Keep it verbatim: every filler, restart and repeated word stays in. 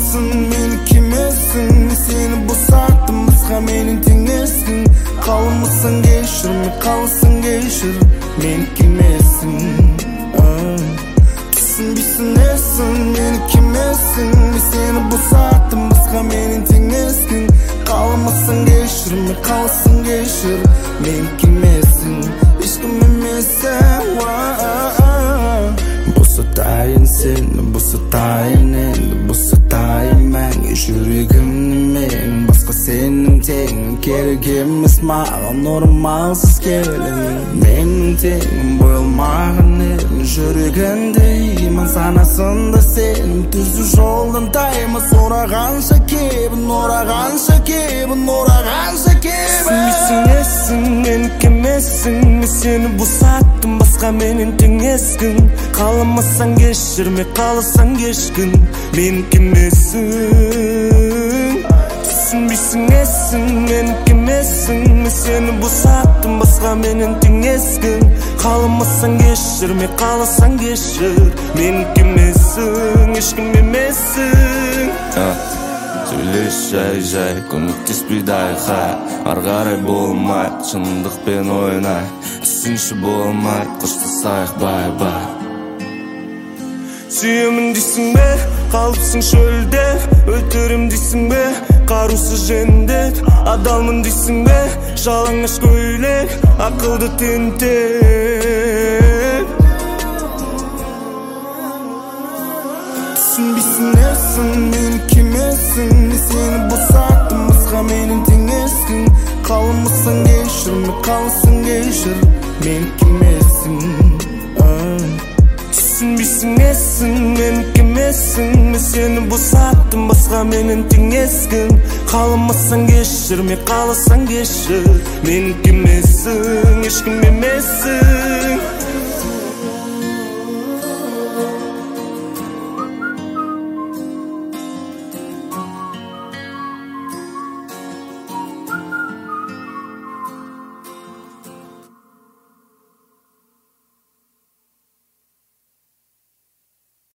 emasın, meniki emasın. Seni bosattım, başka menin tengeskin. Kalmışsın geçir mi, kalsın geçir, meniki emasın. Түсінбейсің несін, мені кемесің. Мен сені босаттым, басқа менен теңеспін. Қаламасаң кешір, мен қаласаң кешір, мені кемесің, ешкім емессің. Босатайын сені, босатайын енді, босатайын мәңгі жүрегімнің мен. Басқа сенің теңің керек емес маған, нормалсыз келің. Менің теңім болмаған едім, жүрегінде иман санасында сен. Түзу жолдан таймас, орағанша кебін, орағанша кебін, орағанша кебін. Түсінбейсің несің, менікі емессің. Мен сені босаттым, басқа менен теңескін. Қаламасаң кешірме, қаласаң кешкін, менікі емессің. Түсінбейсің несің, менікі емессің. Мен сені босаттым, басқа менен теңескін. Қаламасаң кешірме, қаласаң кешір, менікі емессің, ешкім емессің. Сөйлеш жай-жай, көмектеспейді айқай. Ары қарай болмайды, шындықпен ойнай. Түсінші болмайды, қоштасайық бай-бай. Сүйемін дейсің бе, қалыпсың шөлде. Өлтірім дейсің бе, қарусыз жендет. Адалмын дейсің бе, жалаңаш көйлек, ақылды тентек. Түсінбейсің несің, менікі емессің. Мен сені босаттым, басқа менен теңескін. Қаламасаң кешір, мен қаласаң кешір, менікі емессің. Түсінбейсің несің, менікі емессің. Мен сені босаттым, басқа менен теңескін. Қаламасаң кешір, мен қаласаң кешір, менікі емессің, ешкім емессің.